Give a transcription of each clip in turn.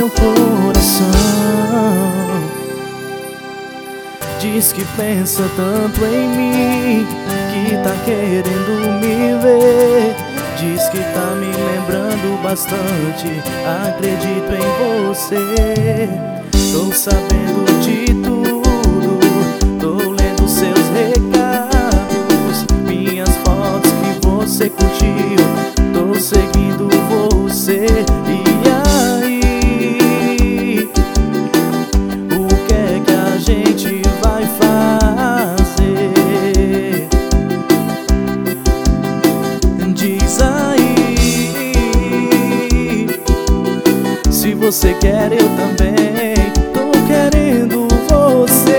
meu coração. Diz que pensa tanto em mim, que tá querendo me ver. Diz que tá me lembrando bastante, acredito em você. Tô sabendo de tudo, tô lendo seus recados, minhas fotos que você curtiu, tô seguindo você. E aí, o que é que a gente vai fazer? Diz aí, se você quer eu também tô querendo você.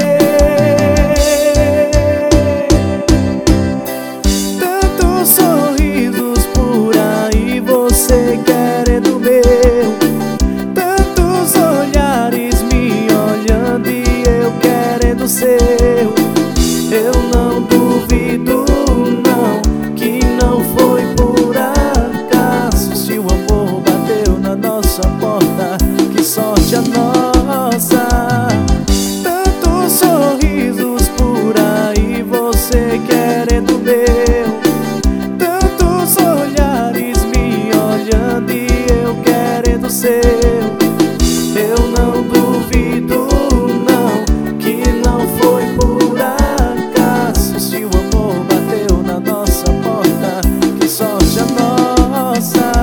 Tantos sorrisos por aí, você querendo meu. Tantos olhares me olhando e eu querendo seu. Eu não duvido não, que não foi por acaso. Se o amor bateu na nossa porta, que sorte a nossa. Tantos sorrisos por aí, você querendo meu. Tantos olhares me olhando e eu querendo seu. Eu não duvido não, que não foi por acaso. Se o amor bateu na nossa porta, que sorte a nossa.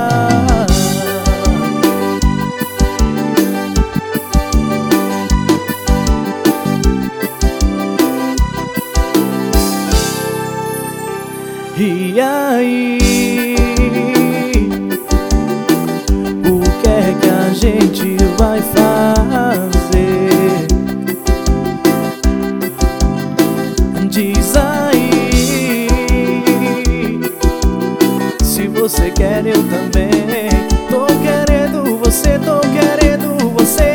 E aí, o que é que a gente vai fazer? Diz aí, se você quer eu também tô querendo você, tô querendo você.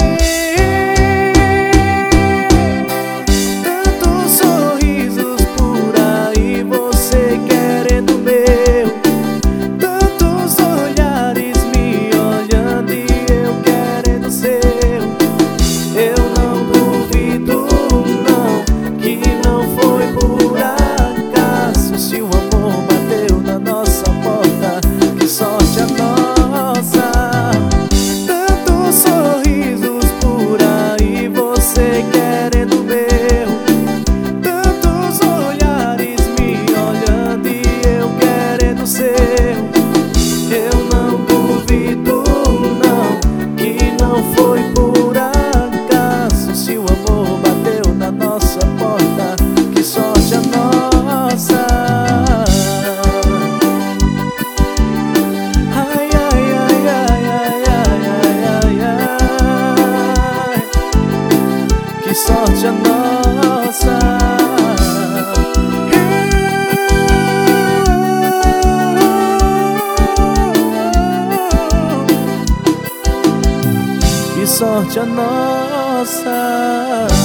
Tantos sorrisos por aí, você querendo meu. Tantos olhares me olhando e eu querendo seu. Eu não duvido não, que não foi por acaso. Se o amor bateu na nossa porta, que sorte a nossa. Tantos sorrisos por aí, você querendo meu. Tantos olhares me olhando e eu querendo seu. Eu não duvido não, que não foi por acaso. Se o amor bateu na nossa porta, que sorte a nossa. Ai, ai, ai, ai, ai, ai, ai, ai, ai. Que sorte a nossa. Que sorte a nossa.